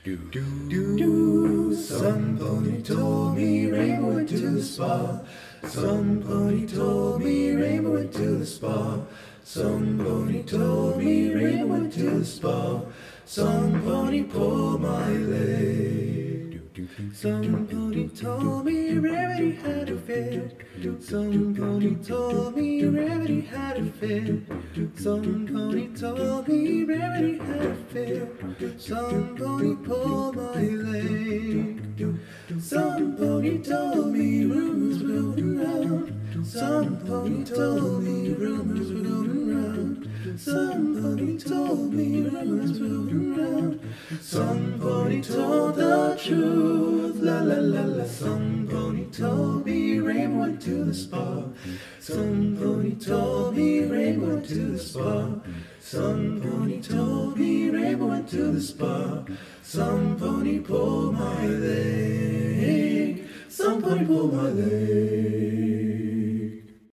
Some pony told me Rainbow went to the spa. Some pony told me Rainbow went to the spa. Some pony told me Rainbow went to the spa. Some pony pulled my leg. Some pony told me Rarity had a fit. Some pony told me Rarity had a fit. Some pony told me Rarity had a fit. Some pony pulled my leg. Some pony told me rumors were going round. Some pony told me rumors were going round. Some pony told me rumors were going round. Some pony told the truth, la la la la. Some pony told me Rainbow went to the spa. Some pony told me Rainbow went to the spa. Some pony told me Rainbow went to the spa. Some pony pulled my leg. Some pony pulled my leg.